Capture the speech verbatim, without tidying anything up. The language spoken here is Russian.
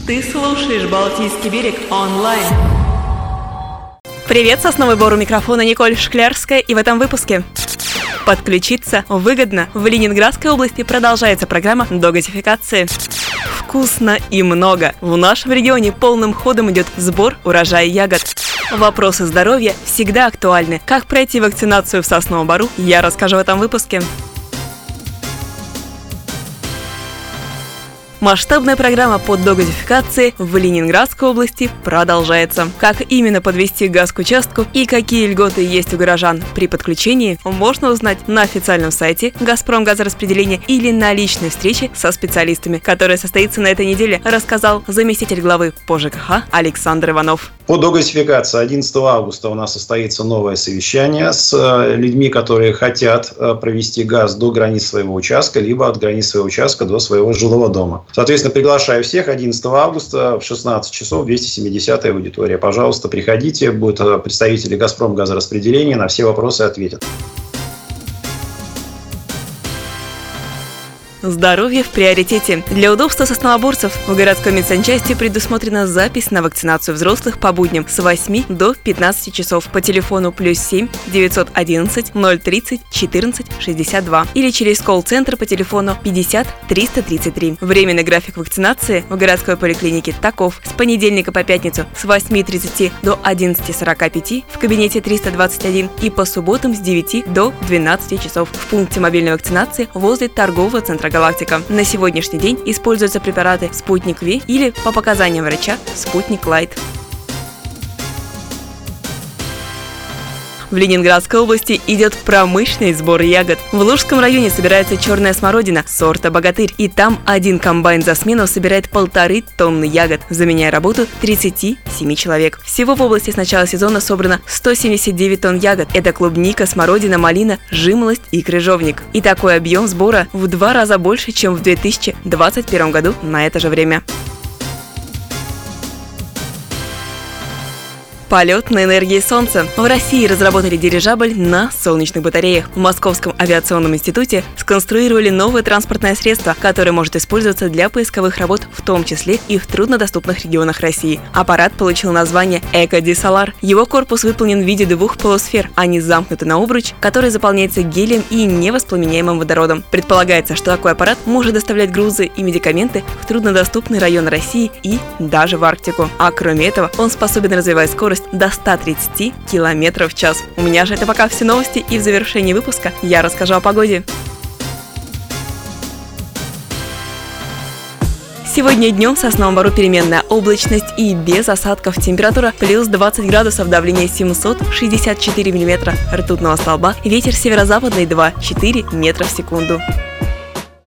Ты слушаешь «Балтийский берег» онлайн. Привет, Сосновый Бор, у микрофона Николь Шклярская, и в этом выпуске. Подключиться выгодно. В Ленинградской области продолжается программа догазификации. Вкусно и много. В нашем регионе полным ходом идет сбор урожая ягод. Вопросы здоровья всегда актуальны. Как пройти вакцинацию в Сосновом Бору, я расскажу в этом выпуске. Масштабная программа по догазификации в Ленинградской области продолжается. Как именно подвести газ к участку и какие льготы есть у горожан при подключении, можно узнать на официальном сайте «Газпромгазораспределения» или на личной встрече со специалистами, которая состоится на этой неделе, рассказал заместитель главы по ЖКХ Александр Иванов. По догазификации одиннадцатого августа у нас состоится новое совещание с людьми, которые хотят провести газ до границ своего участка, либо от границ своего участка до своего жилого дома. Соответственно, приглашаю всех одиннадцатого августа в шестнадцать часов, двести семидесятая аудитория. Пожалуйста, приходите, будут представители «Газпромгазораспределения», на все вопросы ответят. Здоровье в приоритете. Для удобства сосновоборцев в городской медсанчасти предусмотрена запись на вакцинацию взрослых по будням с восьми до пятнадцати часов по телефону плюс семь девятьсот одиннадцать ноль тридцать четырнадцать шестьдесят два или через колл-центр по телефону пятьдесят триста тридцать три. Временный график вакцинации в городской поликлинике таков: с понедельника по пятницу с восьми тридцати до одиннадцати сорока пяти в кабинете триста двадцать один и по субботам с девяти до двенадцати часов в пункте мобильной вакцинации возле торгового центра «Галактика». На сегодняшний день используются препараты «Спутник Ви» или, по показаниям врача, «Спутник Лайт». В Ленинградской области идет промышленный сбор ягод. В Лужском районе собирается черная смородина сорта «Богатырь», и там один комбайн за смену собирает полторы тонны ягод, заменяя работу тридцати семи человек. Всего в области с начала сезона собрано сто семьдесят девять тонн ягод. Это клубника, смородина, малина, жимолость и крыжовник. И такой объем сбора в два раза больше, чем в две тысячи двадцать первом году на это же время. Полет на энергии Солнца. В России разработали дирижабль на солнечных батареях. В Московском авиационном институте сконструировали новое транспортное средство, которое может использоваться для поисковых работ, в том числе и в труднодоступных регионах России. Аппарат получил название «Эко-Дисолар». Его корпус выполнен в виде двух полусфер. Они замкнуты на обруч, который заполняется гелием и невоспламеняемым водородом. Предполагается, что такой аппарат может доставлять грузы и медикаменты в труднодоступные районы России и даже в Арктику. А кроме этого, он способен развивать скорость до ста тридцати километров в час. У меня же это пока все новости, и в завершении выпуска я расскажу о погоде. Сегодня днем в Сосновом Бору переменная облачность и без осадков. Температура плюс двадцать градусов, давление семьсот шестьдесят четыре миллиметра ртутного столба, ветер северо-западный два - четыре метра в секунду.